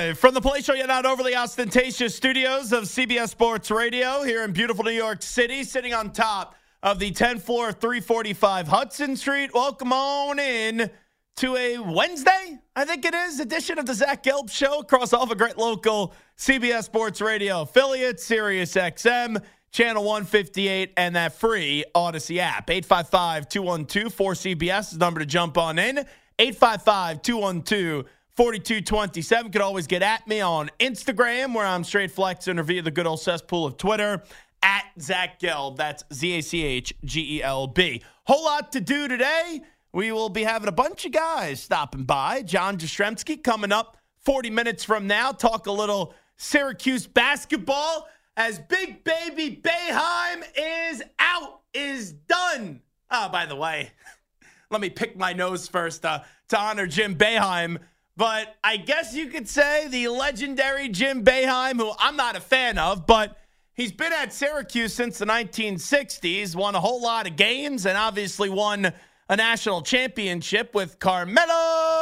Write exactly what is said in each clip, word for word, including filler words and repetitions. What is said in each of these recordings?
Live from the Play Show, yet not overly ostentatious studios of C B S Sports Radio here in beautiful New York City, sitting on top of the tenth floor of three forty-five Hudson Street. Welcome on in to a Wednesday, I think it is, edition of the Zach Gelb Show across all the great local C B S Sports Radio affiliates, Sirius X M, Channel one fifty-eight, and that free Odyssey app. eight five five, two one two, four C B S is the number to jump on in. eight five five, two one two, four two two seven. Could always get at me on Instagram, where I'm straight flexing, or via the good old cesspool of Twitter, at Zach Gelb. That's Z A C H G E L B. Whole lot to do today. We will be having a bunch of guys stopping by. John Jastrzemski coming up forty minutes from now. Talk a little Syracuse basketball as Big Baby Boeheim is out, is done. Oh, by the way, let me pick my nose first uh, to honor Jim Boeheim. But I guess you could say the legendary Jim Boeheim, who I'm not a fan of, but he's been at Syracuse since the nineteen sixties, won a whole lot of games, and obviously won a national championship with Carmelo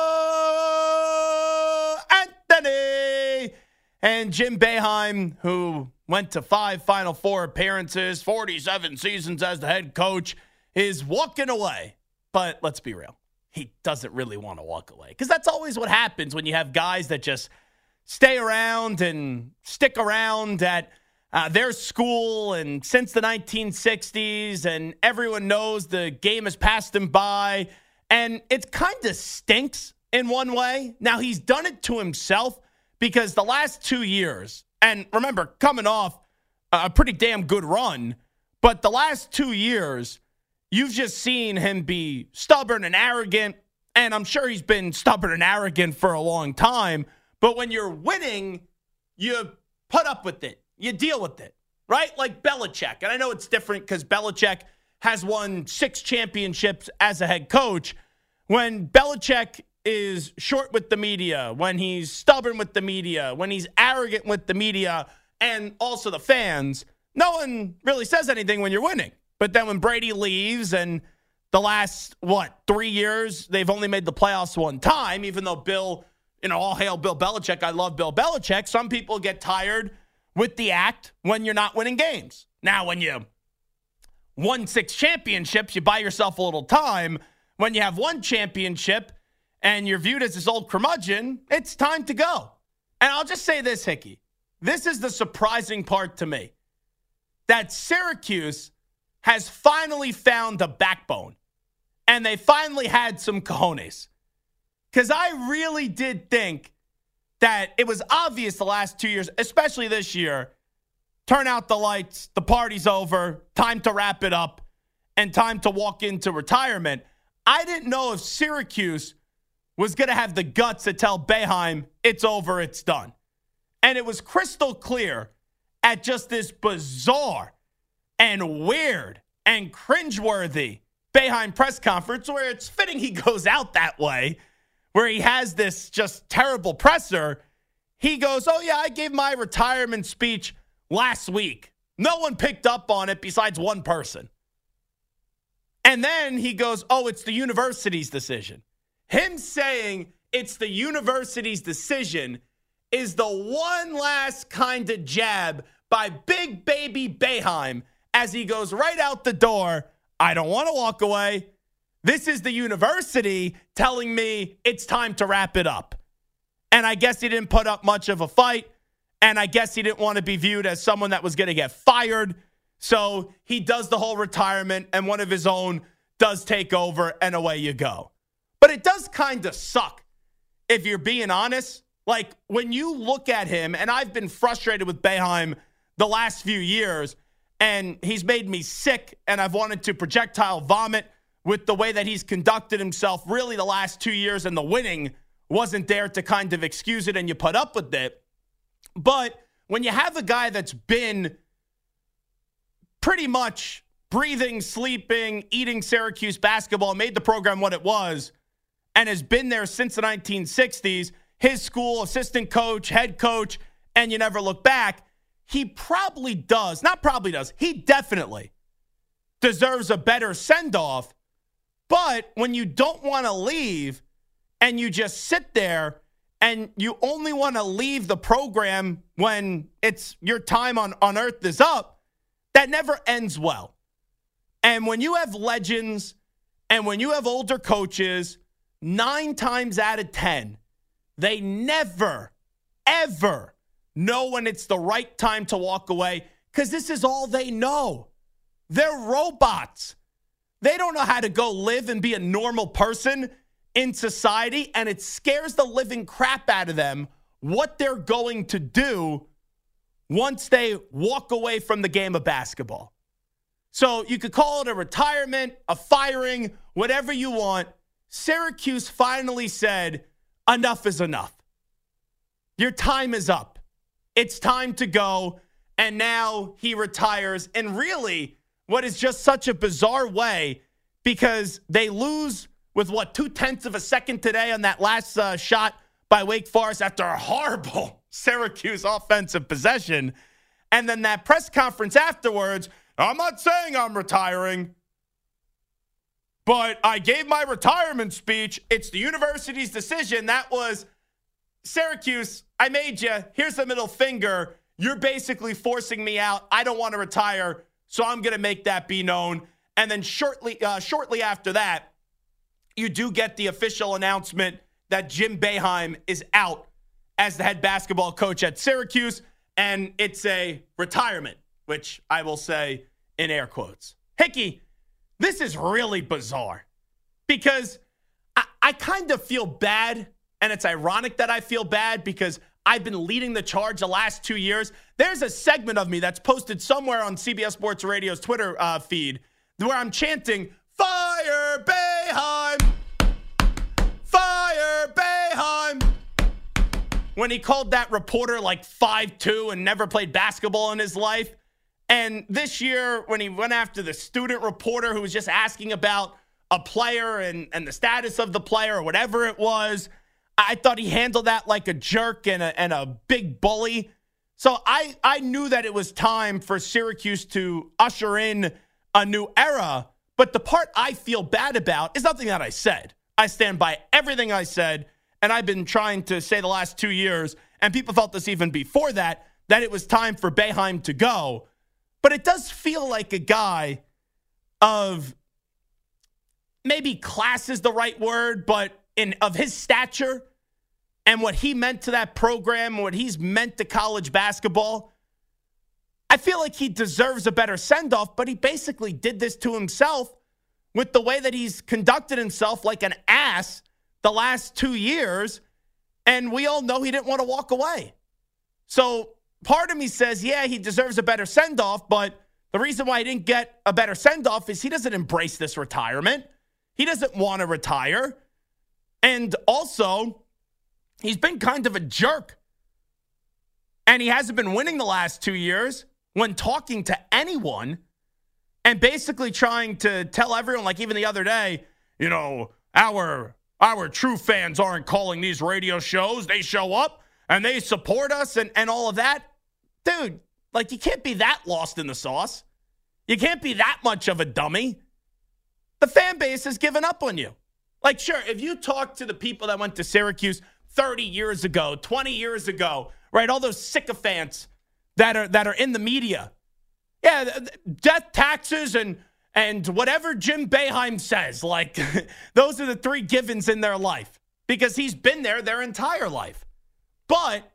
Anthony. And Jim Boeheim, who went to five Final Four appearances, forty-seven seasons as the head coach, is walking away. But let's be real. He doesn't really want to walk away, because that's always what happens when you have guys that just stay around and stick around at uh, their school and since the nineteen sixties, and everyone knows the game has passed him by, and it kind of stinks in one way. Now, he's done it to himself, because the last two years, and remember, coming off a pretty damn good run, but the last two years, you've just seen him be stubborn and arrogant, and I'm sure he's been stubborn and arrogant for a long time, but when you're winning, you put up with it. You deal with it, right? Like Belichick. And I know it's different because Belichick has won six championships as a head coach. When Belichick is short with the media, when he's stubborn with the media, when he's arrogant with the media and also the fans, no one really says anything when you're winning. But then when Brady leaves, and the last, what, three years, they've only made the playoffs one time, even though Bill, you know, all hail Bill Belichick. I love Bill Belichick. Some people get tired with the act when you're not winning games. Now, when you won six championships, you buy yourself a little time. When you have one championship and you're viewed as this old curmudgeon, it's time to go. And I'll just say this, Hickey. This is the surprising part to me, that Syracuse has finally found a backbone, and they finally had some cojones. Because I really did think that it was obvious the last two years, especially this year, turn out the lights, the party's over, time to wrap it up, and time to walk into retirement. I didn't know if Syracuse was going to have the guts to tell Boeheim, it's over, it's done. And it was crystal clear at just this bizarre and weird and cringeworthy Boeheim press conference, where it's fitting he goes out that way, where he has this just terrible presser. He goes, oh, yeah, I gave my retirement speech last week. No one picked up on it besides one person. And then he goes, oh, it's the university's decision. Him saying it's the university's decision is the one last kind of jab by Big Baby Boeheim as he goes right out the door. I don't want to walk away. This is the university telling me it's time to wrap it up. And I guess he didn't put up much of a fight. And I guess he didn't want to be viewed as someone that was going to get fired. So he does the whole retirement, and one of his own does take over, and away you go. But it does kind of suck, if you're being honest. Like, when you look at him, and I've been frustrated with Boeheim the last few years, and he's made me sick, and I've wanted to projectile vomit with the way that he's conducted himself really the last two years, and the winning wasn't there to kind of excuse it, and you put up with it. But when you have a guy that's been pretty much breathing, sleeping, eating Syracuse basketball, made the program what it was, and has been there since the nineteen sixties, his school, assistant coach, head coach, and you never look back, he probably does, not probably does, he definitely deserves a better send-off. But when you don't want to leave and you just sit there and you only want to leave the program when it's your time on, on earth is up, that never ends well. And when you have legends and when you have older coaches, nine times out of ten, they never, ever know when it's the right time to walk away because this is all they know. They're robots. They don't know how to go live and be a normal person in society, and it scares the living crap out of them what they're going to do once they walk away from the game of basketball. So you could call it a retirement, a firing, whatever you want. Syracuse finally said, enough is enough. Your time is up. It's time to go. And now he retires. And really, what is just such a bizarre way, because they lose with, what, two-tenths of a second today on that last uh, shot by Wake Forest after a horrible Syracuse offensive possession. And then that press conference afterwards, I'm not saying I'm retiring, but I gave my retirement speech. It's the university's decision. That was, Syracuse, I made you. Here's the middle finger. You're basically forcing me out. I don't want to retire, so I'm going to make that be known. And then shortly, uh, shortly after that, you do get the official announcement that Jim Boeheim is out as the head basketball coach at Syracuse, and it's a retirement, which I will say in air quotes. Hickey, this is really bizarre because I, I kind of feel bad, and it's ironic that I feel bad because I've been leading the charge the last two years. There's a segment of me that's posted somewhere on C B S Sports Radio's Twitter uh, feed where I'm chanting, "Fire Boeheim! Fire Boeheim!" when he called that reporter like five two and never played basketball in his life. And this year, when he went after the student reporter who was just asking about a player and, and the status of the player or whatever it was, I thought he handled that like a jerk and a, and a big bully. So I, I knew that it was time for Syracuse to usher in a new era. But the part I feel bad about is nothing that I said. I stand by everything I said, and I've been trying to say the last two years, and people felt this even before that, that it was time for Boeheim to go. But it does feel like a guy of, maybe class is the right word, but in of his stature and what he meant to that program, what he's meant to college basketball, I feel like he deserves a better send-off, but he basically did this to himself with the way that he's conducted himself like an ass the last two years, and we all know he didn't want to walk away. So part of me says, yeah, he deserves a better send-off, but the reason why he didn't get a better send-off is he doesn't embrace this retirement. He doesn't want to retire. And also, he's been kind of a jerk. And he hasn't been winning the last two years when talking to anyone and basically trying to tell everyone, like even the other day, you know, our, our true fans aren't calling these radio shows. They show up and they support us and, and all of that. Dude, like you can't be that lost in the sauce. You can't be that much of a dummy. The fan base has given up on you. Like, sure, if you talk to the people that went to Syracuse thirty years ago, twenty years ago, right, all those sycophants that are that are in the media, yeah, death, taxes, and and whatever Jim Boeheim says, like, those are the three givens in their life because he's been there their entire life. But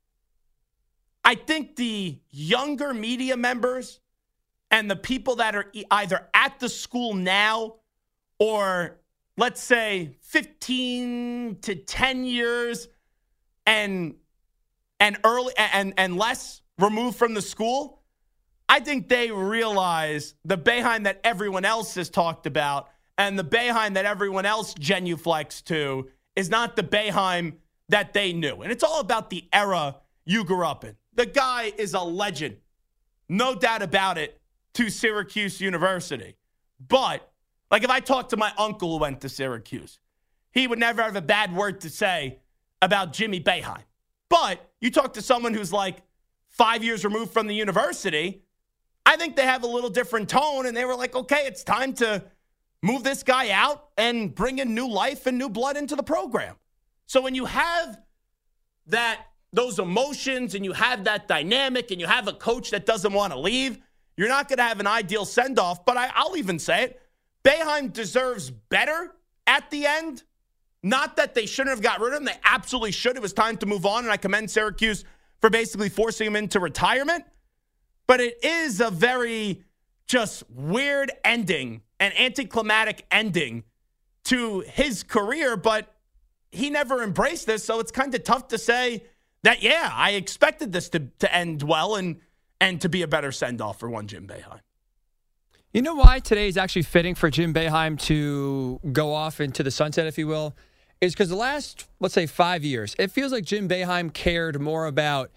I think the younger media members and the people that are either at the school now or, let's say, fifteen to ten years and and early and, and less removed from the school, I think they realize the Boeheim that everyone else has talked about and the Boeheim that everyone else genuflects to is not the Boeheim that they knew. And it's all about the era you grew up in. The guy is a legend, no doubt about it, to Syracuse University. But, like if I talked to my uncle who went to Syracuse, he would never have a bad word to say about Jimmy Boeheim. But you talk to someone who's like five years removed from the university, I think they have a little different tone, and they were like, okay, it's time to move this guy out and bring in new life and new blood into the program. So when you have that those emotions and you have that dynamic and you have a coach that doesn't want to leave, you're not going to have an ideal send-off. But I, I'll even say it. Boeheim deserves better at the end. Not that they shouldn't have got rid of him. They absolutely should. It was time to move on, and I commend Syracuse for basically forcing him into retirement. But it is a very just weird ending, an anticlimactic ending to his career, but he never embraced this, so it's kind of tough to say that, yeah, I expected this to, to end well and, and to be a better send-off for one Jim Boeheim. You know why today is actually fitting for Jim Boeheim to go off into the sunset, if you will, is because the last, let's say, five years, it feels like Jim Boeheim cared more about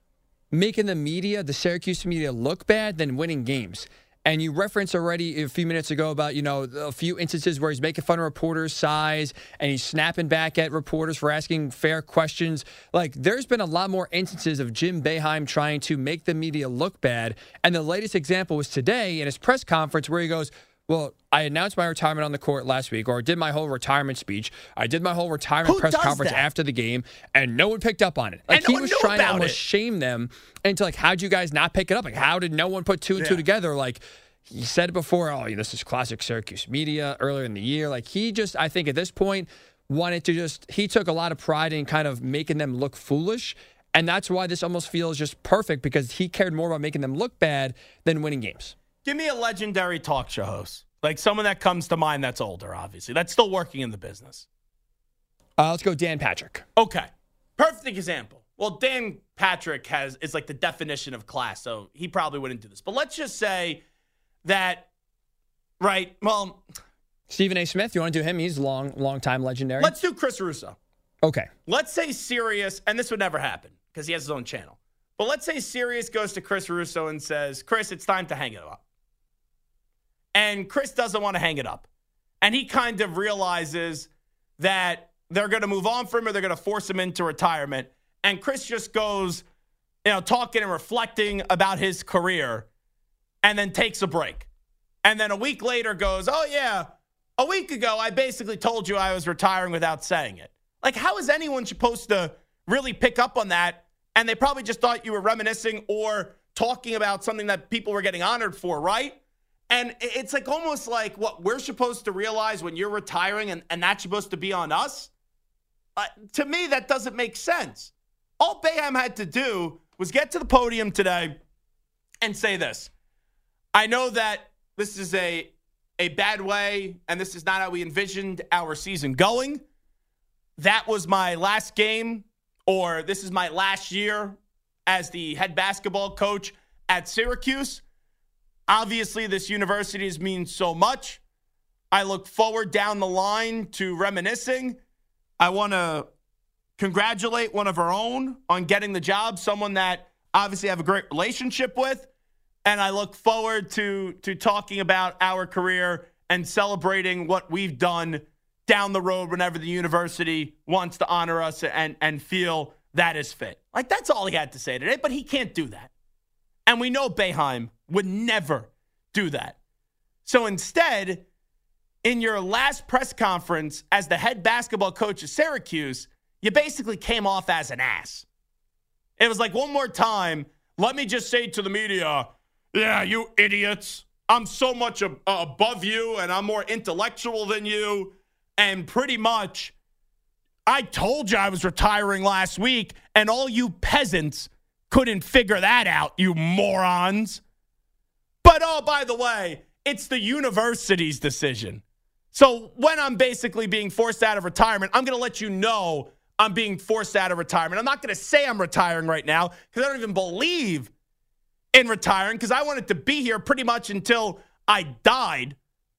making the media, the Syracuse media, look bad than winning games. And you referenced already a few minutes ago about, you know, a few instances where he's making fun of reporters' size and he's snapping back at reporters for asking fair questions. Like, there's been a lot more instances of Jim Boeheim trying to make the media look bad. And the latest example was today in his press conference where he goes, well, I announced my retirement on the court last week, or I did my whole retirement speech. I did my whole retirement Who press does conference that? after the game, and no one picked up on it. Like, And no he one was knew trying to about almost it. shame them into, like, how'd you guys not pick it up? Like, how did no one put two and Yeah. two together? Like, he said it before, oh, this is classic Syracuse media earlier in the year. Like, he just, I think at this point, wanted to just, he took a lot of pride in kind of making them look foolish. And that's why this almost feels just perfect, because he cared more about making them look bad than winning games. Give me a legendary talk show host. Like someone that comes to mind that's older, obviously. That's still working in the business. Uh, let's go Dan Patrick. Okay. Perfect example. Well, Dan Patrick has is like the definition of class, so he probably wouldn't do this. But let's just say that, right, well, Stephen A. Smith, you want to do him? He's long, long time legendary. let's do Chris Russo. Okay. Let's say Sirius, and this would never happen because he has his own channel. But let's say Sirius goes to Chris Russo and says, Chris, it's time to hang it up. And Chris doesn't want to hang it up. And he kind of realizes that they're going to move on from him or they're going to force him into retirement. And Chris just goes, you know, talking and reflecting about his career and then takes a break. And then a week later goes, oh, yeah, a week ago, I basically told you I was retiring without saying it. Like, how is anyone supposed to really pick up on that? And they probably just thought you were reminiscing or talking about something that people were getting honored for, right? And it's like almost like what we're supposed to realize when you're retiring and, and that's supposed to be on us. Uh, to me, that doesn't make sense. All Boeheim had to do was get to the podium today and say this. I know that this is a, a bad way and this is not how we envisioned our season going. That was my last game, or this is my last year as the head basketball coach at Syracuse. Obviously, this university means so much. I look forward down the line to reminiscing. I want to congratulate one of our own on getting the job, someone that obviously I have a great relationship with. And I look forward to, to talking about our career and celebrating what we've done down the road whenever the university wants to honor us and, and feel that is fit. Like, that's all he had to say today, but he can't do that. And we know Boeheim would never do that. So instead, in your last press conference as the head basketball coach of Syracuse, you basically came off as an ass. It was like, one more time, let me just say to the media, yeah, you idiots, I'm so much ab- above you and I'm more intellectual than you. And pretty much, I told you I was retiring last week and all you peasants couldn't figure that out, you morons. But, oh, by the way, it's the university's decision. So when I'm basically being forced out of retirement, I'm going to let you know I'm being forced out of retirement. I'm not going to say I'm retiring right now because I don't even believe in retiring because I wanted to be here pretty much until I died.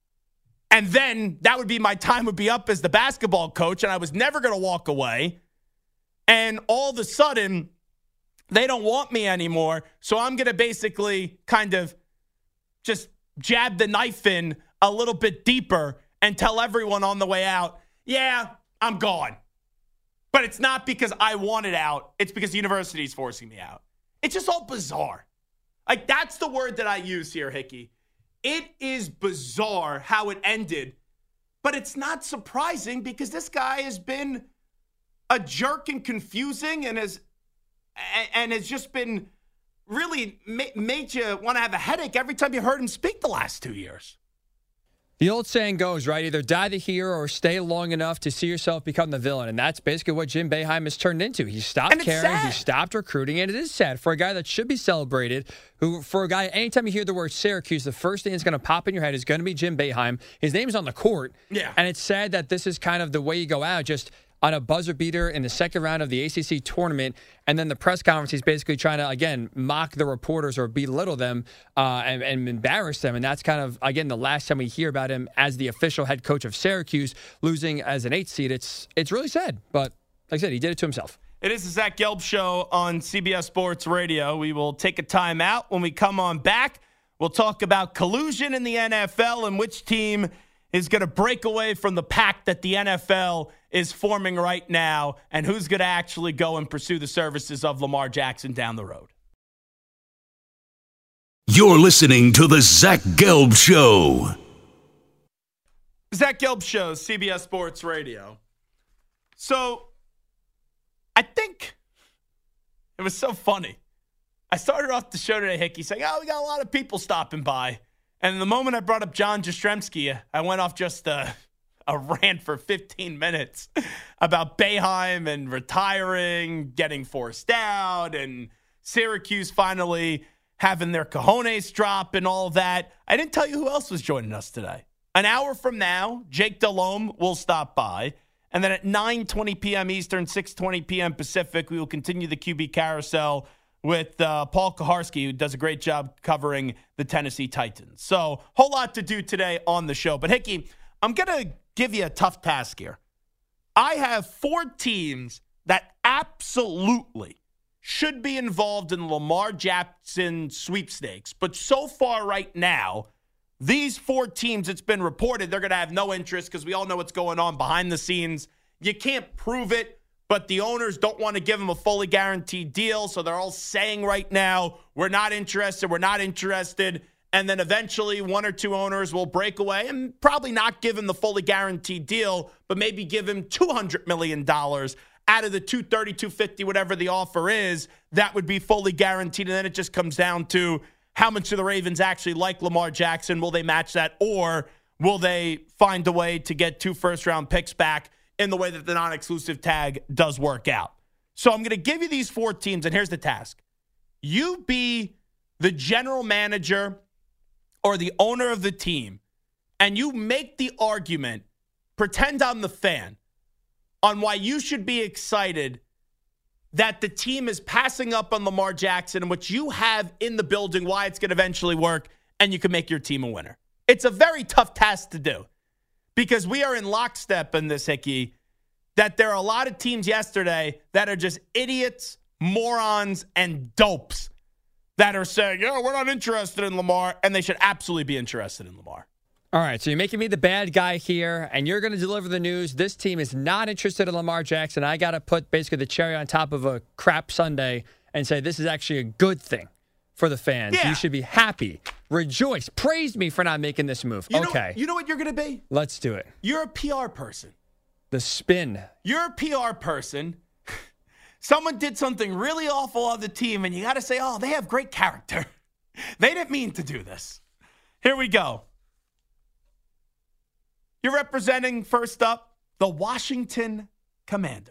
And then that would be my time would be up as the basketball coach, and I was never going to walk away. And all of a sudden, they don't want me anymore, so I'm going to basically kind of just jab the knife in a little bit deeper and tell everyone on the way out, yeah, I'm gone. But it's not because I want it out. It's because the university is forcing me out. It's just all bizarre. Like, that's the word that I use here, Hickey. It is bizarre how it ended, but it's not surprising because this guy has been a jerk and confusing and has and has just been really made you want to have a headache every time you heard him speak the last two years. The old saying goes, right? Either die the hero or stay long enough to see yourself become the villain. And that's basically what Jim Boeheim has turned into. He stopped caring. He stopped recruiting. And it is sad for a guy that should be celebrated, who, for a guy, anytime you hear the word Syracuse, the first thing that's going to pop in your head is going to be Jim Boeheim. His name's on the court. Yeah. And it's sad that this is kind of the way you go out, just on a buzzer beater in the second round of the A C C tournament. And then the press conference, he's basically trying to, again, mock the reporters or belittle them uh, and, and embarrass them. And that's kind of, again, the last time we hear about him as the official head coach of Syracuse, losing as an eighth seed. It's it's really sad. But like I said, he did it to himself. It is the Zach Gelb Show on C B S Sports Radio. We will take a time out. When we come on back, we'll talk about collusion in the N F L and which team is going to break away from the pack that the N F L is forming right now, and who's going to actually go and pursue the services of Lamar Jackson down the road. You're listening to the Zach Gelb Show. Zach Gelb Show, C B S Sports Radio. So, I think it was so funny. I started off the show today, Hickey, saying, oh, we got a lot of people stopping by. And the moment I brought up John Jastrzemski, I went off just a, a rant for fifteen minutes about Boeheim and retiring, getting forced out, and Syracuse finally having their cojones drop and all that. I didn't tell you who else was joining us today. An hour from now, Jake Delhomme will stop by. And then at nine twenty p.m. Eastern, six twenty p.m. Pacific, we will continue the Q B Carousel with uh, Paul Kaharski, who does a great job covering the Tennessee Titans. So, whole lot to do today on the show. But, Hickey, I'm going to give you a tough task here. I have four teams that absolutely should be involved in Lamar Jackson sweepstakes. But so far right now, these four teams, it's been reported, they're going to have no interest because we all know what's going on behind the scenes. You can't prove it. But the owners don't want to give them a fully guaranteed deal, so they're all saying right now, we're not interested, we're not interested. And then eventually one or two owners will break away and probably not give him the fully guaranteed deal, but maybe give him two hundred million dollars out of the two thirty, two fifty, whatever the offer is. That would be fully guaranteed. And then it just comes down to how much do the Ravens actually like Lamar Jackson? Will they match that? Or will they find a way to get two first-round picks back in the way that the non-exclusive tag does work out? So I'm going to give you these four teams, and here's the task. You be the general manager or the owner of the team, and you make the argument, pretend I'm the fan, on why you should be excited that the team is passing up on Lamar Jackson and what you have in the building, why it's going to eventually work, and you can make your team a winner. It's a very tough task to do. Because we are in lockstep in this, Hickey, that there are a lot of teams yesterday that are just idiots, morons, and dopes that are saying, oh, we're not interested in Lamar, and they should absolutely be interested in Lamar. All right, so you're making me the bad guy here, and you're going to deliver the news. This team is not interested in Lamar Jackson. I got to put basically the cherry on top of a crap sundae and say this is actually a good thing for the fans. Yeah. You should be happy. Rejoice. Praise me for not making this move. You okay. Know, you know what you're going to be? Let's do it. You're a P R person. The spin. You're a P R person. Someone did something really awful on the team, and you got to say, oh, they have great character. They didn't mean to do this. Here we go. You're representing, first up, the Washington Commanders.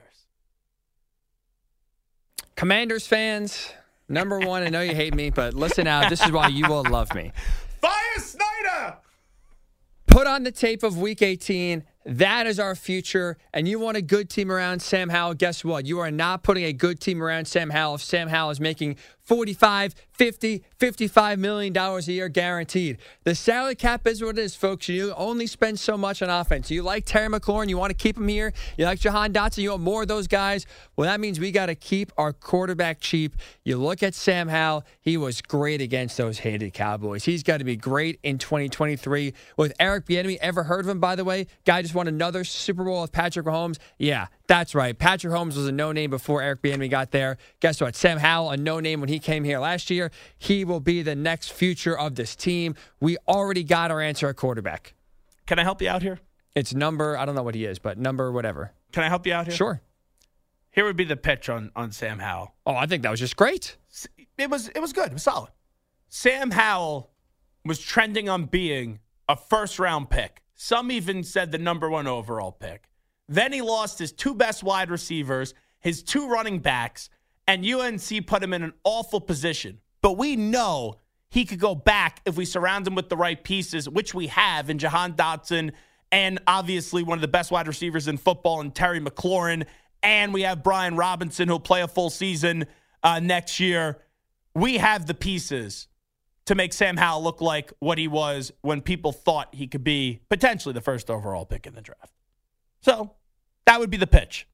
Commanders fans, number one, I know you hate me, but listen out. This is why you will love me. Fire Snyder! Put on the tape of Week eighteen. That is our future. And you want a good team around Sam Howell. Guess what? You are not putting a good team around Sam Howell if Sam Howell is making forty-five, fifty, fifty-five million dollars a year guaranteed. The salary cap is what it is, folks. You only spend so much on offense. You like Terry McLaurin. You want to keep him here. You like Jahan Dotson. You want more of those guys. Well, that means we got to keep our quarterback cheap. You look at Sam Howell. He was great against those hated Cowboys. He's got to be great in twenty twenty-three. With Eric Bieniemy, ever heard of him, by the way? Guy just won another Super Bowl with Patrick Mahomes. Yeah, that's right. Patrick Mahomes was a no-name before Eric Bieniemy got there. Guess what? Sam Howell, a no-name when he came here last year. He will be the next future of this team. We already got our answer at quarterback. Can I help you out here? It's number, I don't know what he is, but number whatever. Can I help you out here? Sure. Here would be the pitch on, on Sam Howell. Oh, I think that was just great. It was it was good. It was solid. Sam Howell was trending on being a first-round pick. Some even said the number one overall pick. Then he lost his two best wide receivers, his two running backs, and U N C put him in an awful position. But we know he could go back if we surround him with the right pieces, which we have in Jahan Dotson and obviously one of the best wide receivers in football in Terry McLaurin. And we have Brian Robinson, who'll play a full season uh, next year. We have the pieces to make Sam Howell look like what he was when people thought he could be potentially the first overall pick in the draft. So that would be the pitch.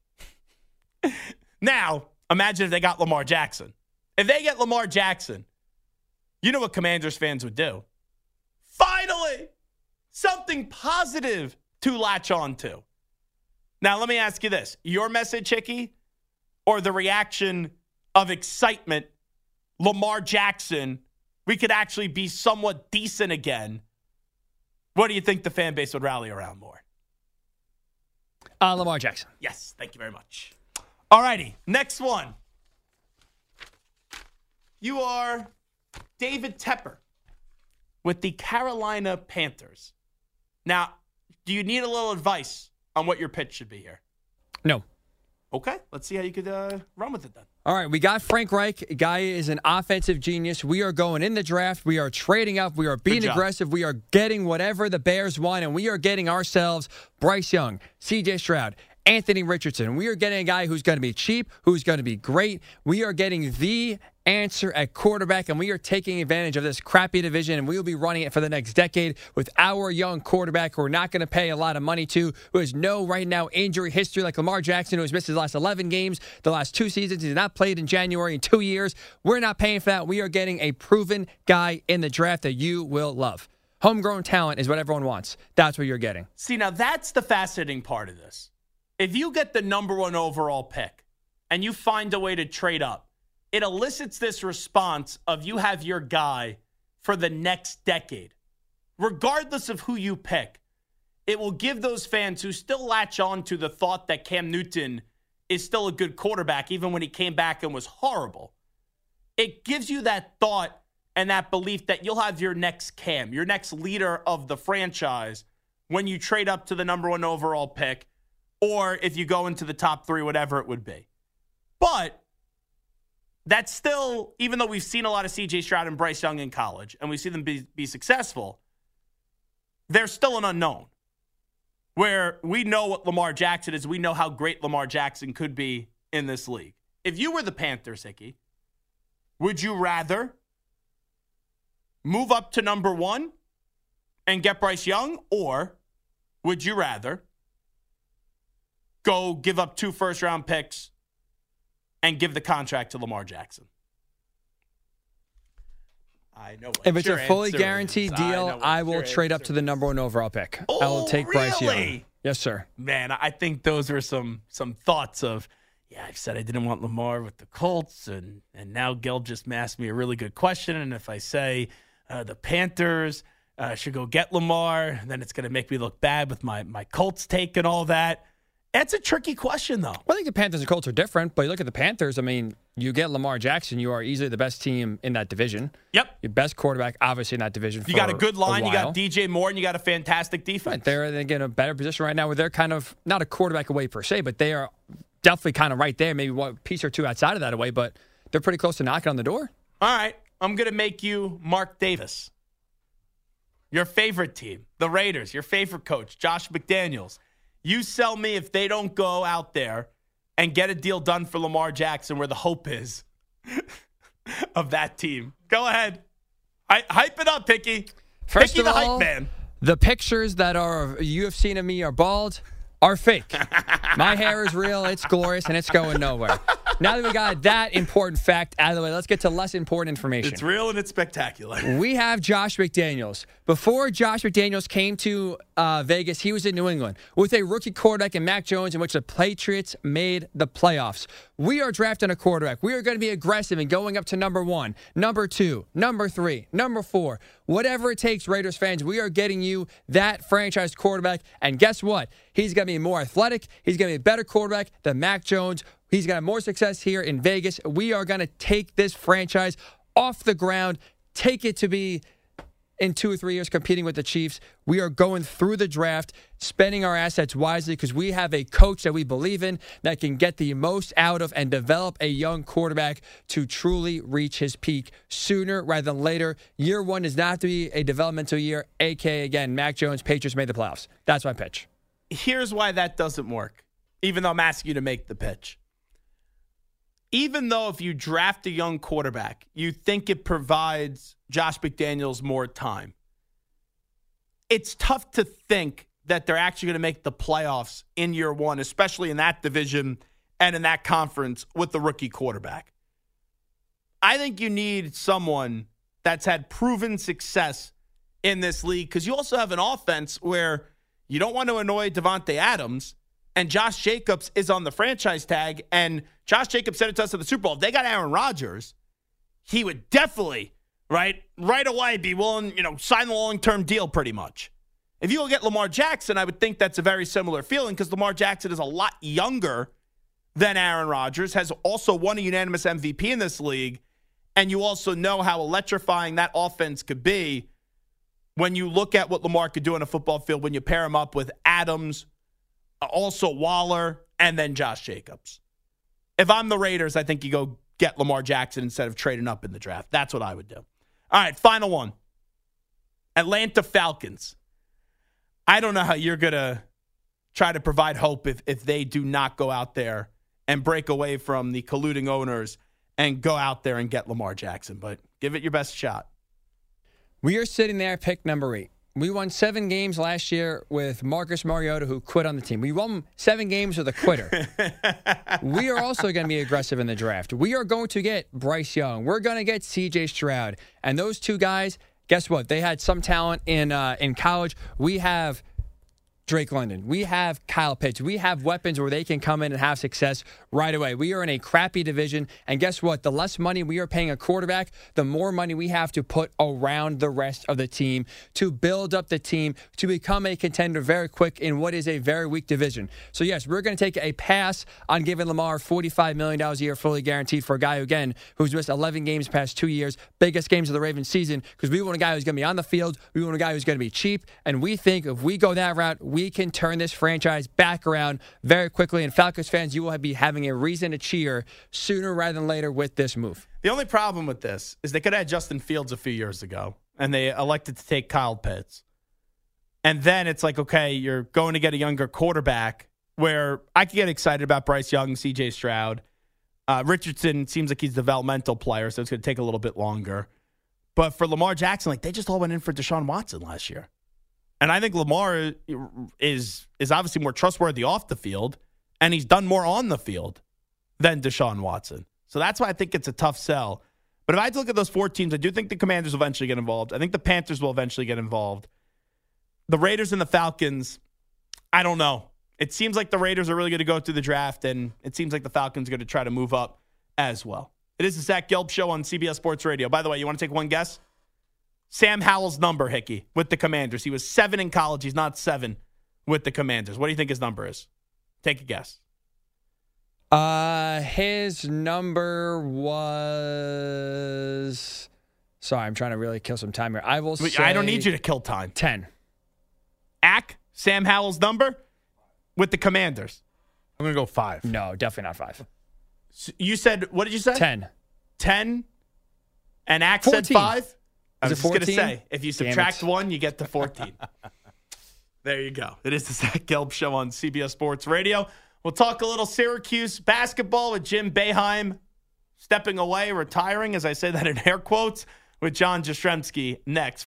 Now, imagine if they got Lamar Jackson. If they get Lamar Jackson, you know what Commanders fans would do? Finally, something positive to latch on to. Now, let me ask you this. Your message, Hickey, or the reaction of excitement, Lamar Jackson, we could actually be somewhat decent again. What do you think the fan base would rally around more? Uh, Lamar Jackson. Yes, thank you very much. All righty, next one. You are David Tepper with the Carolina Panthers. Now, do you need a little advice on what your pitch should be here? No. Okay, let's see how you could uh, run with it then. All right, we got Frank Reich. A guy is an offensive genius. We are going in the draft. We are trading up. We are being aggressive. We are getting whatever the Bears want, and we are getting ourselves Bryce Young, C J Stroud, Anthony Richardson. We are getting a guy who's going to be cheap, who's going to be great. We are getting the answer at quarterback, and we are taking advantage of this crappy division, and we will be running it for the next decade with our young quarterback who we're not going to pay a lot of money to, who has no, right now, injury history like Lamar Jackson, who has missed his last eleven games, the last two seasons. He's not played in January in two years. We're not paying for that. We are getting a proven guy in the draft that you will love. Homegrown talent is what everyone wants. That's what you're getting. See, now that's the fascinating part of this. If you get the number one overall pick and you find a way to trade up, it elicits this response of you have your guy for the next decade. Regardless of who you pick, it will give those fans who still latch on to the thought that Cam Newton is still a good quarterback, even when he came back and was horrible. It gives you that thought and that belief that you'll have your next Cam, your next leader of the franchise when you trade up to the number one overall pick, or if you go into the top three, whatever it would be. But that's still, even though we've seen a lot of C J Stroud and Bryce Young in college, and we see them be, be successful, they're still an unknown. Where we know what Lamar Jackson is, we know how great Lamar Jackson could be in this league. If you were the Panthers, Hickey, would you rather move up to number one and get Bryce Young, or would you rather go give up two first-round picks and give the contract to Lamar Jackson? I know what If it's your a fully answer guaranteed is. deal, I, I will trade up to the number one overall pick. Oh, I will take Bryce Young. really? Yes, sir. Man, I think those were some some thoughts of, yeah, I've said I didn't want Lamar with the Colts, and, and now Gelb just asked me a really good question, and if I say uh, the Panthers uh, should go get Lamar, then it's going to make me look bad with my, my Colts take and all that. That's a tricky question, though. Well, I think the Panthers and Colts are different, but you look at the Panthers, I mean, you get Lamar Jackson, you are easily the best team in that division. Yep. Your best quarterback, obviously, in that division. You got a good line, a you got D J Moore, and you got a fantastic defense. Right. They're in a better position right now where they're kind of not a quarterback away per se, but they are definitely kind of right there, maybe one piece or two outside of that away, but they're pretty close to knocking on the door. All right. I'm going to make you Mark Davis. Your favorite team, the Raiders, your favorite coach, Josh McDaniels. You sell me if they don't go out there and get a deal done for Lamar Jackson where the hope is of that team. Go ahead. I, hype it up, Hickey. First Hickey of the all, hype man. The pictures that are you have seen of me are bald are fake. My hair is real, it's glorious, and it's going nowhere. Now that we got that important fact out of the way, let's get to less important information. It's real and it's spectacular. We have Josh McDaniels. Before Josh McDaniels came to uh, Vegas, he was in New England with a rookie quarterback in Mac Jones, in which the Patriots made the playoffs. We are drafting a quarterback. We are going to be aggressive and going up to number one, number two, number three, number four. Whatever it takes, Raiders fans, we are getting you that franchise quarterback. And guess what? He's going to be more athletic. He's going to be a better quarterback than Mac Jones. He's going to have more success here in Vegas. We are going to take this franchise off the ground, take it to be in two or three years competing with the Chiefs. We are going through the draft, spending our assets wisely because we have a coach that we believe in that can get the most out of and develop a young quarterback to truly reach his peak sooner rather than later. Year one does not have to be a developmental year, a k a, again, Mac Jones, Patriots made the playoffs. That's my pitch. Here's why that doesn't work, even though I'm asking you to make the pitch. Even though if you draft a young quarterback, you think it provides Josh McDaniels more time, it's tough to think that they're actually going to make the playoffs in year one, especially in that division and in that conference with the rookie quarterback. I think you need someone that's had proven success in this league because you also have an offense where you don't want to annoy Devontae Adams, and Josh Jacobs is on the franchise tag, and Josh Jacobs said it to us at the Super Bowl. If they got Aaron Rodgers, he would definitely, right, right away be willing, you know, sign the long-term deal pretty much. If you go get Lamar Jackson, I would think that's a very similar feeling because Lamar Jackson is a lot younger than Aaron Rodgers, has also won a unanimous M V P in this league, and you also know how electrifying that offense could be when you look at what Lamar could do on a football field when you pair him up with Adams, also Waller, and then Josh Jacobs. If I'm the Raiders, I think you go get Lamar Jackson instead of trading up in the draft. That's what I would do. All right, final one. Atlanta Falcons. I don't know how you're going to try to provide hope if, if they do not go out there and break away from the colluding owners and go out there and get Lamar Jackson, but give it your best shot. We are sitting there at pick number eight. We won seven games last year with Marcus Mariota, who quit on the team. We won seven games with a quitter. We are also going to be aggressive in the draft. We are going to get Bryce Young. We're going to get C J Stroud. And those two guys, guess what? They had some talent in uh, in college. We have Drake London. We have Kyle Pitts. We have weapons where they can come in and have success right away. We are in a crappy division, and guess what? The less money we are paying a quarterback, the more money we have to put around the rest of the team to build up the team to become a contender very quick in what is a very weak division. So yes, we're going to take a pass on giving Lamar forty-five million dollars a year fully guaranteed for a guy, who, again, who's missed eleven games past two years, biggest games of the Ravens season, because we want a guy who's going to be on the field. We want a guy who's going to be cheap, and we think if we go that route, we can turn this franchise back around very quickly. And Falcons fans, you will be having a reason to cheer sooner rather than later with this move. The only problem with this is they could have had Justin Fields a few years ago, and they elected to take Kyle Pitts. And then it's like, okay, you're going to get a younger quarterback where I could get excited about Bryce Young, C J Stroud. Uh, Richardson seems like he's a developmental player, so it's going to take a little bit longer. But for Lamar Jackson, like they just all went in for Deshaun Watson last year. And I think Lamar is is obviously more trustworthy off the field, and he's done more on the field than Deshaun Watson. So that's why I think it's a tough sell. But if I had to look at those four teams, I do think the Commanders will eventually get involved. I think the Panthers will eventually get involved. The Raiders and the Falcons, I don't know. It seems like the Raiders are really going to go through the draft, and it seems like the Falcons are going to try to move up as well. It is the Zach Gelb Show on C B S Sports Radio. By the way, you want to take one guess? Sam Howell's number, Hickey, with the Commanders. He was seven in college. He's not seven with the Commanders. What do you think his number is? Take a guess. Uh, his number was... Sorry, I'm trying to really kill some time here. I will say... I don't need you to kill time. ten. Ack, Sam Howell's number with the Commanders. I'm going to go five. No, definitely not five. So you said, what did you say? ten. ten? And Ack fourteen. said five? I Is was it just going to fourteen? say, if you subtract one, you get to fourteen. There you go. It is the Zach Gelb Show on C B S Sports Radio. We'll talk a little Syracuse basketball with Jim Boeheim stepping away, retiring, as I say that in air quotes, with John Jastrzemski next.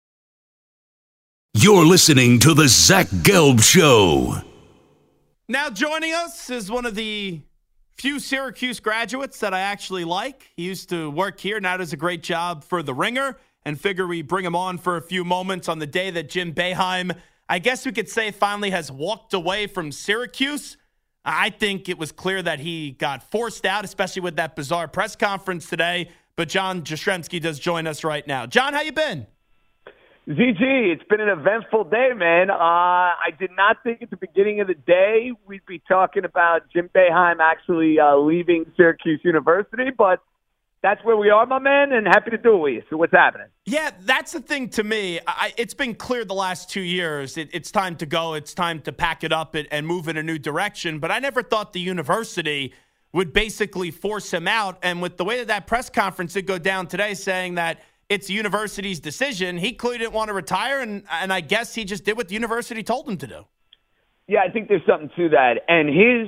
You're listening to the Zach Gelb Show. Now joining us is one of the few Syracuse graduates that I actually like. He used to work here, now does a great job for The Ringer, and figure we bring him on for a few moments on the day that Jim Boeheim, I guess we could say, finally has walked away from Syracuse. I think it was clear that he got forced out, especially with that bizarre press conference today. But John Jastrzemski does join us right now. John, how you been? Z G, it's been an eventful day, man. Uh, I did not think at the beginning of the day we'd be talking about Jim Boeheim actually uh, leaving Syracuse University, but that's where we are, my man, and happy to do it with you. So what's happening? Yeah, that's the thing to me. I, it's been clear the last two years. It, it's time to go. It's time to pack it up and, and move in a new direction. But I never thought the university would basically force him out. And with the way that that press conference did go down today saying that it's the university's decision, he clearly didn't want to retire, and, and I guess he just did what the university told him to do. Yeah, I think there's something to that. And his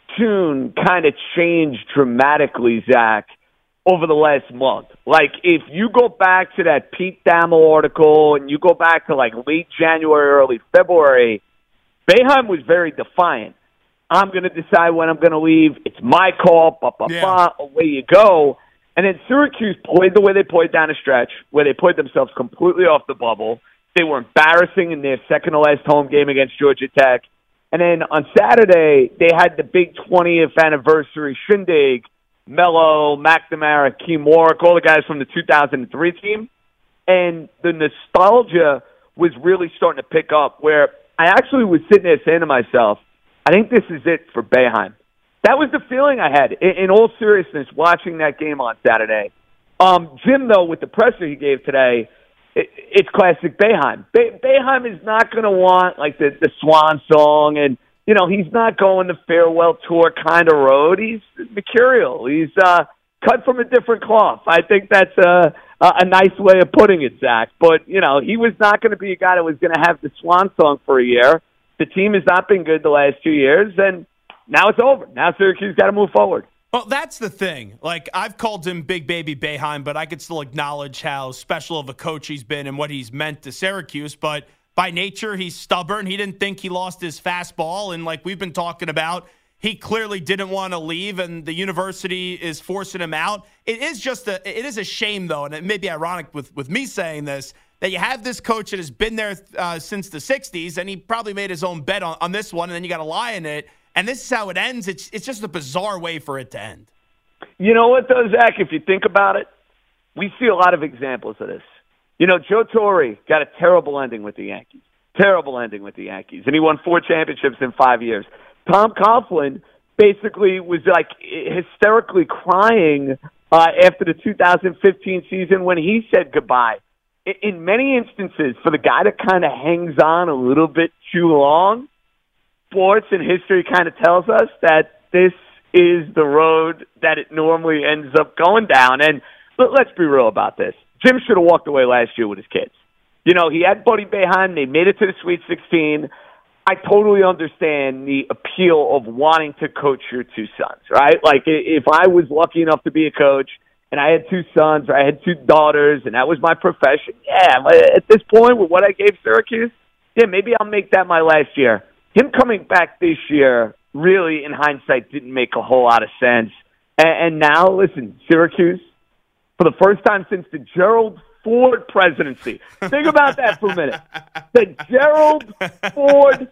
tune kind of changed dramatically, Zach, over the last month. Like, if you go back to that Pete Thamel article and you go back to, like, late January, early February, Boeheim was very defiant. I'm going to decide when I'm going to leave. It's my call. Bah, bah, yeah. bah, away you go. And then Syracuse played the way they played down a stretch, where they played themselves completely off the bubble. They were embarrassing in their second-to-last home game against Georgia Tech. And then on Saturday, they had the big twentieth anniversary shindig. Melo, McNamara, Keem Warwick, all the guys from the two thousand three team. And the nostalgia was really starting to pick up, where I actually was sitting there saying to myself, I think this is it for Boeheim. That was the feeling I had, in, in all seriousness, watching that game on Saturday. Um, Jim, though, with the presser he gave today, it, it's classic Boeheim. Be- Boeheim is not going to want, like, the, the swan song, and, you know, he's not going the farewell tour kind of road. He's mercurial. He's uh, cut from a different cloth. I think that's a, a nice way of putting it, Zach. But, you know, he was not going to be a guy that was going to have the swan song for a year. The team has not been good the last two years, and now it's over. Now Syracuse got to move forward. Well, that's the thing. Like, I've called him Big Baby Boeheim, but I could still acknowledge how special of a coach he's been and what he's meant to Syracuse. But by nature, he's stubborn. He didn't think he lost his fastball. And like we've been talking about, he clearly didn't want to leave, and the university is forcing him out. It is just a, it is a shame, though, and it may be ironic with, with me saying this, that you have this coach that has been there uh, since the sixties, and he probably made his own bet on, on this one, and then you got to lie in it. And this is how it ends. It's it's just a bizarre way for it to end. You know what, though, Zach? If you think about it, we see a lot of examples of this. You know, Joe Torre got a terrible ending with the Yankees. Terrible ending with the Yankees. And he won four championships in five years. Tom Coughlin basically was, like, hysterically crying uh, after the two thousand fifteen season when he said goodbye. In many instances, for the guy that kind of hangs on a little bit too long, sports and history kind of tells us that this is the road that it normally ends up going down. And let's be real about this. Jim should have walked away last year with his kids. You know, he had Buddy Boeheim. They made it to the Sweet sixteen. I totally understand the appeal of wanting to coach your two sons, right? Like, if I was lucky enough to be a coach and I had two sons or I had two daughters and that was my profession, yeah, at this point with what I gave Syracuse, yeah, maybe I'll make that my last year. Him coming back this year really, in hindsight, didn't make a whole lot of sense. And, and now, listen, Syracuse, for the first time since the Gerald Ford presidency. Think about that for a minute. The Gerald Ford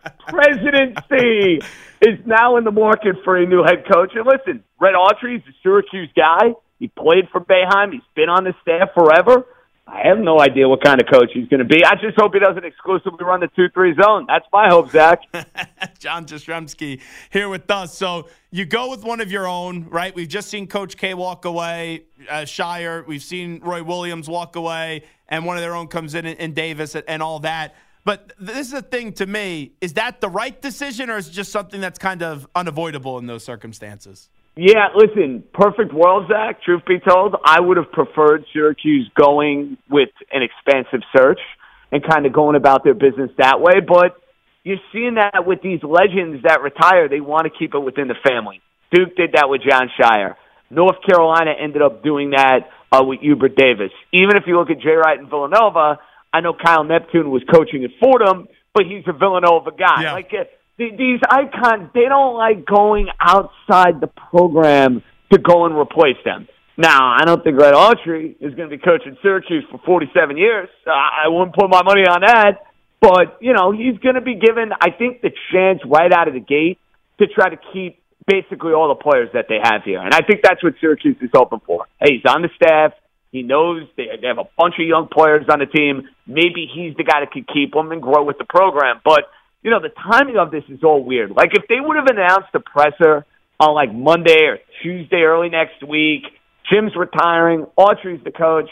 presidency is now in the market for a new head coach. And listen, Red Autry's a Syracuse guy. He played for Boeheim. He's been on the staff forever. I have no idea what kind of coach he's going to be. I just hope he doesn't exclusively run the two three zone. That's my hope, Zach. John Jastrzemski here with us. So you go with one of your own, right? We've just seen Coach K walk away, uh, Shire. We've seen Roy Williams walk away, and one of their own comes in, in Davis and, and all that. But this is the thing to me. Is that the right decision, or is it just something that's kind of unavoidable in those circumstances? Yeah, listen, perfect world, Zach, truth be told, I would have preferred Syracuse going with an expansive search and kind of going about their business that way. But you're seeing that with these legends that retire, they want to keep it within the family. Duke did that with John Shire. North Carolina ended up doing that uh, with Hubert Davis. Even if you look at Jay Wright in Villanova, I know Kyle Neptune was coaching at Fordham, but he's a Villanova guy. Yeah. Like, uh, these icons, they don't like going outside the program to go and replace them. Now, I don't think Red Autry is going to be coaching Syracuse for forty-seven years. Uh, I wouldn't put my money on that. But, you know, he's going to be given, I think, the chance right out of the gate to try to keep basically all the players that they have here. And I think that's what Syracuse is hoping for. Hey, he's on the staff. He knows they, they have a bunch of young players on the team. Maybe he's the guy that could keep them and grow with the program. But, you know, the timing of this is all weird. Like, if they would have announced the presser on, like, Monday or Tuesday early next week, Jim's retiring, Autry's the coach,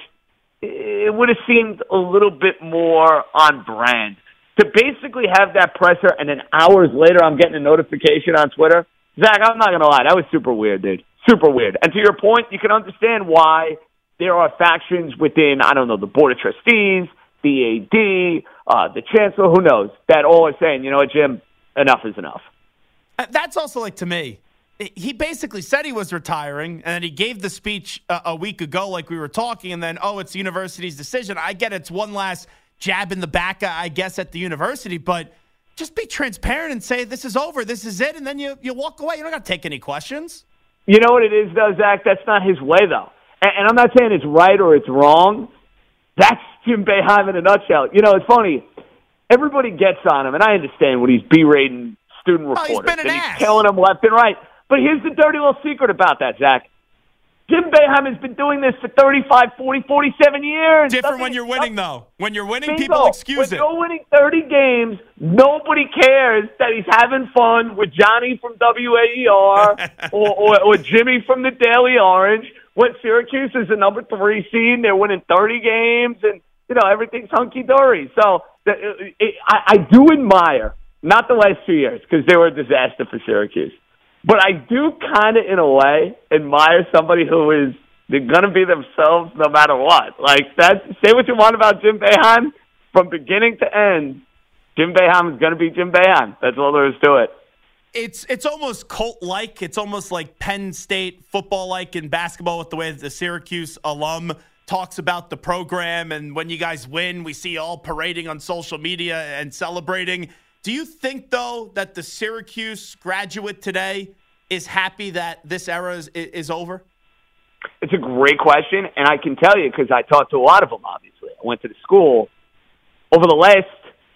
it would have seemed a little bit more on brand. To basically have that presser and then hours later I'm getting a notification on Twitter, Zach, I'm not going to lie, that was super weird, dude. Super weird. And to your point, you can understand why there are factions within, I don't know, the Board of Trustees, the A D, uh, the Chancellor, who knows, that all are saying, you know what, Jim, enough is enough. That's also like, to me, he basically said he was retiring, and then he gave the speech a, a week ago like we were talking, and then, oh, it's the university's decision. I get it's one last jab in the back, I guess, at the university, but just be transparent and say this is over, this is it, and then you, you walk away. You don't got to take any questions. You know what it is, though, Zach? That's not his way, though. And, and I'm not saying it's right or it's wrong. That's Jim Boeheim in a nutshell. You know, it's funny. Everybody gets on him, and I understand when he's berating student reporters. Oh, he's been an and ass. He's killing them left and right. But here's the dirty little secret about that, Zach. Jim Boeheim has been doing this for thirty-five, forty, forty-seven years. Different Nothing, when you're winning, though. When you're winning, bingo. people excuse when it. When you're winning thirty games, nobody cares that he's having fun with Johnny from W A E R or, or, or Jimmy from the Daily Orange. When Syracuse is the number three seed, they're winning thirty games, and you know everything's hunky-dory. So the, it, it, I, I do admire, not the last two years, because they were a disaster for Syracuse. But I do kind of, in a way, admire somebody who is they're going to be themselves no matter what. Like, that, say what you want about Jim Boeheim, from beginning to end, Jim Boeheim is going to be Jim Boeheim. That's all there is to it. It's it's almost cult-like. It's almost like Penn State football-like in basketball with the way that the Syracuse alum talks about the program. And when you guys win, we see all parading on social media and celebrating. Do you think, though, that the Syracuse graduate today is happy that this era is, is over? It's a great question, and I can tell you because I talked to a lot of them, obviously. I went to the school. Over the last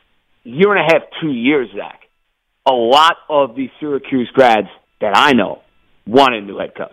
year and a half, two years, Zach, a lot of the Syracuse grads that I know want a new head coach.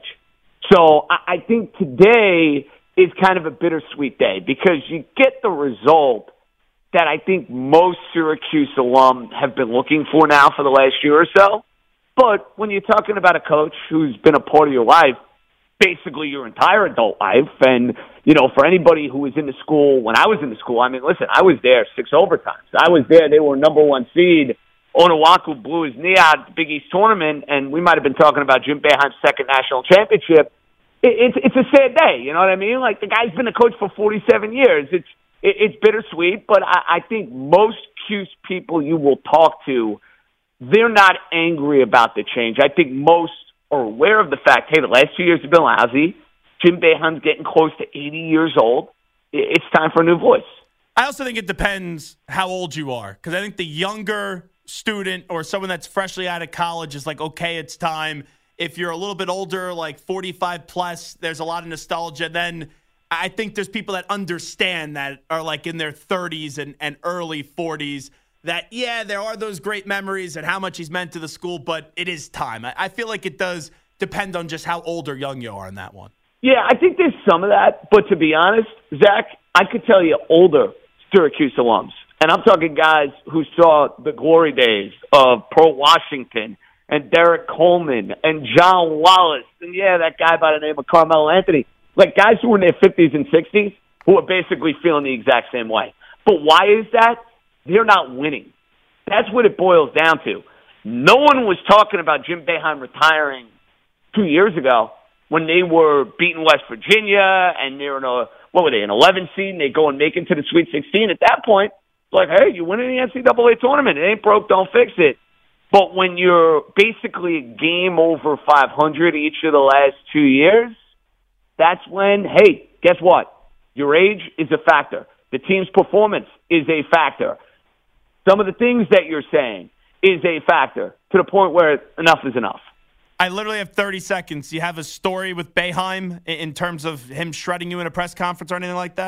So I, I think today is kind of a bittersweet day because you get the result that I think most Syracuse alum have been looking for now for the last year or so. But when you're talking about a coach who's been a part of your life, basically your entire adult life, and, you know, for anybody who was in the school, when I was in the school, I mean, listen, I was there six overtimes. I was there. They were number one seed. Onuaku blew his knee out at the Big East tournament, and we might have been talking about Jim Boeheim's second national championship. It, it's, it's a sad day, you know what I mean? Like, the guy's been a coach for forty-seven years. It's It's bittersweet, but I, I think most Cuse people you will talk to, they're not angry about the change. I think most are aware of the fact, hey, the last two years have been lousy. Jim Boeheim's getting close to eighty years old. It's time for a new voice. I also think it depends how old you are, because I think the younger student or someone that's freshly out of college is like, okay, it's time. If you're a little bit older, like forty-five plus, there's a lot of nostalgia. Then I think there's people that understand that are like in their thirties and, and early forties that, yeah, there are those great memories and how much he's meant to the school, but it is time. I, I feel like it does depend on just how old or young you are in that one. Yeah, I think there's some of that, but to be honest, Zach, I could tell you older Syracuse alums, and I'm talking guys who saw the glory days of Pearl Washington and Derek Coleman and John Wallace, and yeah, that guy by the name of Carmelo Anthony. Like guys who were in their fifties and sixties who are basically feeling the exact same way. But why is that? They're not winning. That's what it boils down to. No one was talking about Jim Boeheim retiring two years ago when they were beating West Virginia and they're in a, what were they, an eleven seed, and they go and make it to the Sweet sixteen. At that point, it's like, hey, you win in the N C double A tournament. It ain't broke, don't fix it. But when you're basically a game over five hundred each of the last two years, that's when, hey, guess what? Your age is a factor. The team's performance is a factor. Some of the things that you're saying is a factor to the point where enough is enough. I literally have thirty seconds. Do you have a story with Boeheim in terms of him shredding you in a press conference or anything like that?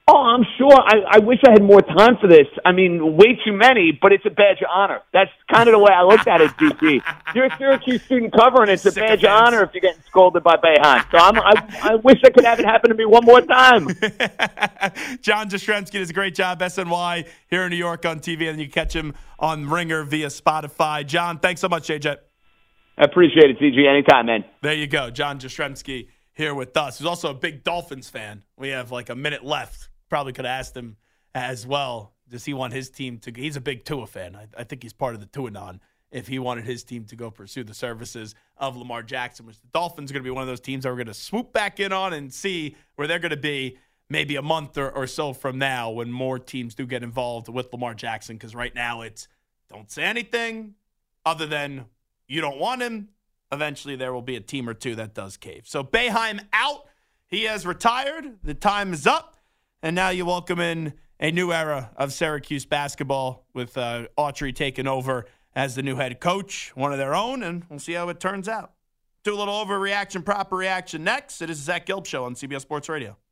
Oh, I'm sure. I, I wish I had more time for this. I mean, way too many, but it's a badge of honor. That's kind of the way I looked at it, D C. You're a Syracuse student covering, it's a Sick badge of of honor if you're getting scolded by Boeheim. So I'm, I, I wish I could have it happen to me one more time. John Jastremski does a great job, S N Y, here in New York on T V, and you catch him on Ringer via Spotify. John, thanks so much, J J. I appreciate it, C G. Anytime, man. There you go. John Jastremski here with us. He's also a big Dolphins fan. We have like a minute left. Probably could have asked him as well. Does he want his team to – he's a big Tua fan. I, I think he's part of the Tua-non. If he wanted his team to go pursue the services of Lamar Jackson, which the Dolphins are going to be one of those teams that we're going to swoop back in on and see where they're going to be maybe a month or, or so from now when more teams do get involved with Lamar Jackson, because right now it's don't say anything other than you don't want him. Eventually there will be a team or two that does cave. So Boeheim out. He has retired. The time is up. And now you welcome in a new era of Syracuse basketball with uh, Autry taking over as the new head coach, one of their own, and we'll see how it turns out. Do a little overreaction, proper reaction next. It is the Zach Gelb Show on C B S Sports Radio.